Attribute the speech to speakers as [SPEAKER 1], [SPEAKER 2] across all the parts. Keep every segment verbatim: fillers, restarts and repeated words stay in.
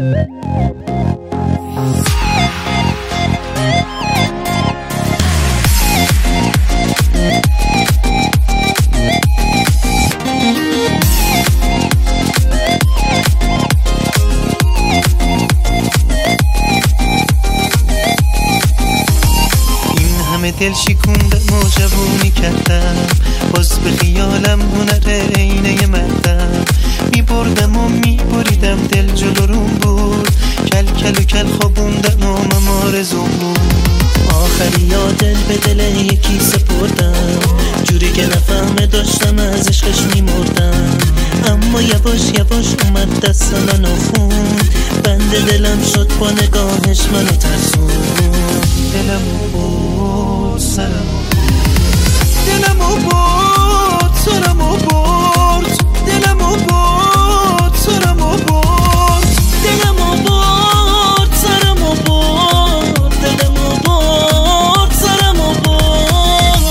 [SPEAKER 1] دل شکوندم و جوونی کردم، باز به خیالم هنر عینه مردم. می بردم و می بریدم دل جلو روم بود، کل کل و کل خوابوندم و ممارزون بود. آخری یا دل به دل یکی سپردم، جوری که نفهمه داشتم از عشقش می مردم. اما یواش یواش اومد دست منو خوند، بند دلم شد با نگاهش منو ترسون. دلمو برد سرمو دلمو برد سرمو برد دلمو برد سرمو برد دلمو برد سرمو برد دلمو برد سرمو برد.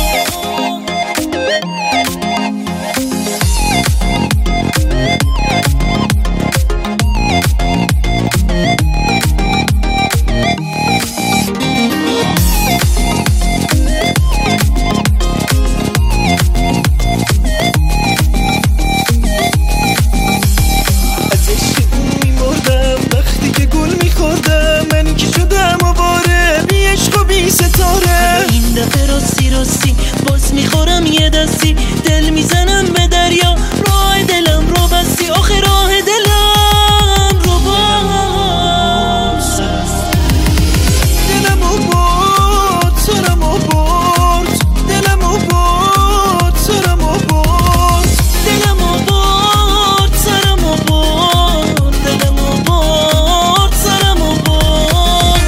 [SPEAKER 1] این دفعه راستی راستی باز میخورم یه دستی، دل میزنم به دریا، راه دلم رو بستی. آخه راه دلم رو بست. دلمو برد سرمو برد دلمو برد سرمو برد دلمو برد سرمو برد دلمو برد سرمو برد.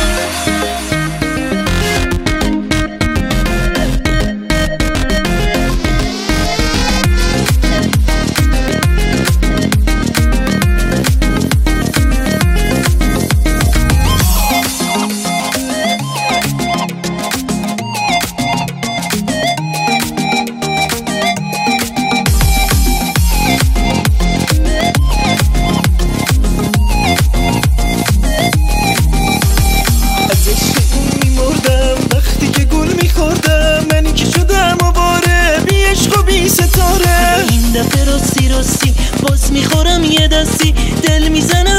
[SPEAKER 1] این دفعه راستی راستی باز میخورم یه دستی، دل میزنم